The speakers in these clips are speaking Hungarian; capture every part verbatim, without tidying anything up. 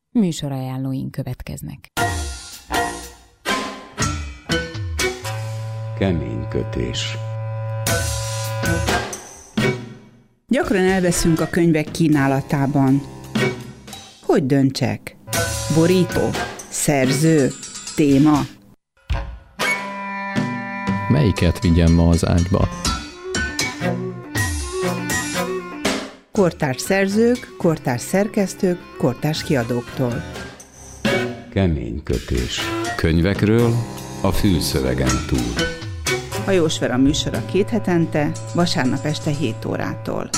Műsorajánlóink következnek. Kemény kötés. Gyakran elveszünk a könyvek kínálatában. Hogy döntsek? Borító? Szerző? Téma? Melyiket vigyem ma az ágyba? Kortárs szerzők, kortárs szerkesztők, kortárs kiadóktól. Kemény kötés. Könyvekről a fülszövegen túl. Hajós Vera műsora két hetente, vasárnap este hét órától.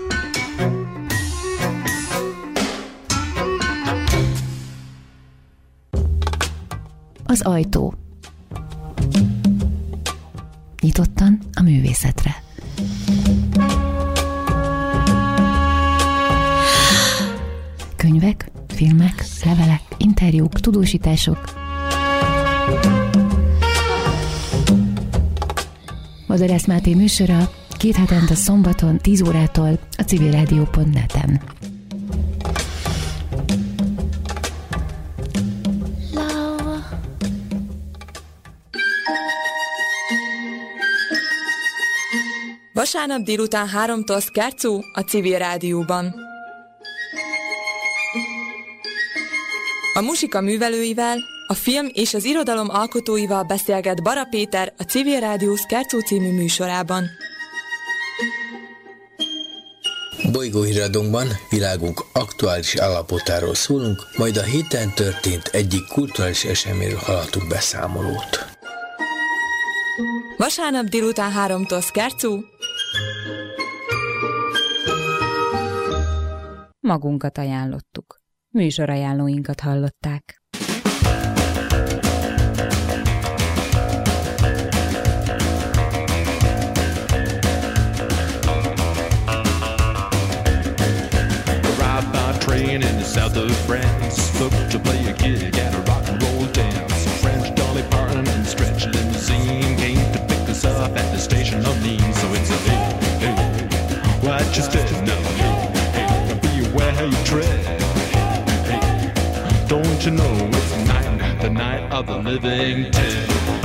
Az ajtó. Nyitottan a művészetre. Könyvek, filmek, levelek, interjúk, tudósítások. Madarász Máté műsora két hetente szombaton tíz órától a civilrádió pont net-en. Vasárnap délután háromtól Szkárcú a Civil Rádióban. A muzsika művelőivel, a film és az irodalom alkotóival beszélget Bara Péter a Civil Rádió Szkárcú című műsorában. Bolygóhíradónkban világunk aktuális állapotáról szólunk, majd a héten történt egyik kulturális eseményről hallhatunk beszámolót. Vasárnap délután háromtól Szkárcú. Magunkat ajánlottuk. Műsorajánlóinkat hallották. Arrived by train in the south of France, booked to play a gig at a rock and roll dance. French Dolly Parton and Stretch Limousine came to pick us up at the station of Nice. So it's a hey, hey, what you said, no, hey, hey, beware how you tread. Don't you know it's night, the night of the living dead?